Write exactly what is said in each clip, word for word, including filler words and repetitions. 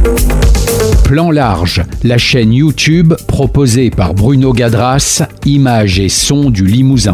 Plan large, la chaîne YouTube proposée par Bruno Gadras, images et sons du Limousin.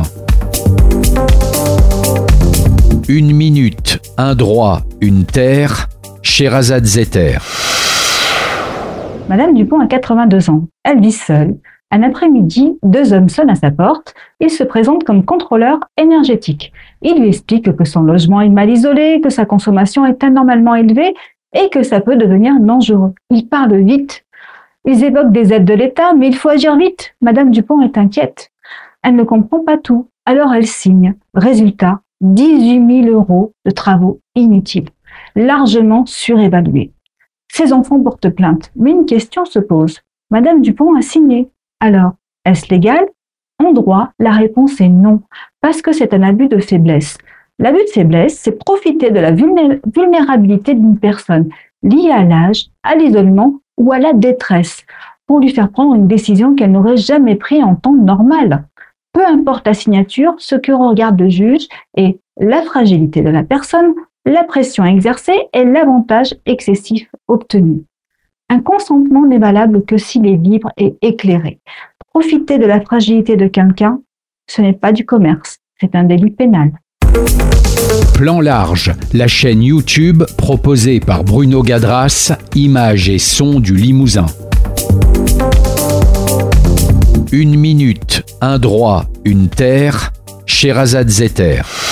Une minute, un droit, une terre, Sherazade Zeter. Madame Dupont a quatre-vingt-deux ans. Elle vit seule. Un après-midi, deux hommes sonnent à sa porte. Ils se présentent comme contrôleurs énergétiques. Ils lui expliquent que son logement est mal isolé, que sa consommation est anormalement élevée et que ça peut devenir dangereux. Ils parlent vite. Ils évoquent des aides de l'État, mais il faut agir vite. Madame Dupont est inquiète. Elle ne comprend pas tout. Alors elle signe. Résultat, dix-huit mille euros de travaux inutiles, largement surévalués. Ses enfants portent plainte, mais une question se pose. Madame Dupont a signé. Alors, est-ce légal? En droit, la réponse est non, parce que c'est un abus de faiblesse. L'abus de faiblesse, c'est profiter de la vulné- vulnérabilité d'une personne liée à l'âge, à l'isolement ou à la détresse, pour lui faire prendre une décision qu'elle n'aurait jamais prise en temps normal. Peu importe la signature, ce que regarde le juge est la fragilité de la personne, la pression exercée et l'avantage excessif obtenu. Un consentement n'est valable que s'il est libre et éclairé. Profiter de la fragilité de quelqu'un, ce n'est pas du commerce, c'est un délit pénal. Plan large, la chaîne YouTube proposée par Bruno Gadras, images et sons du Limousin. Une minute, un droit, une terre, Sherazade Zeter.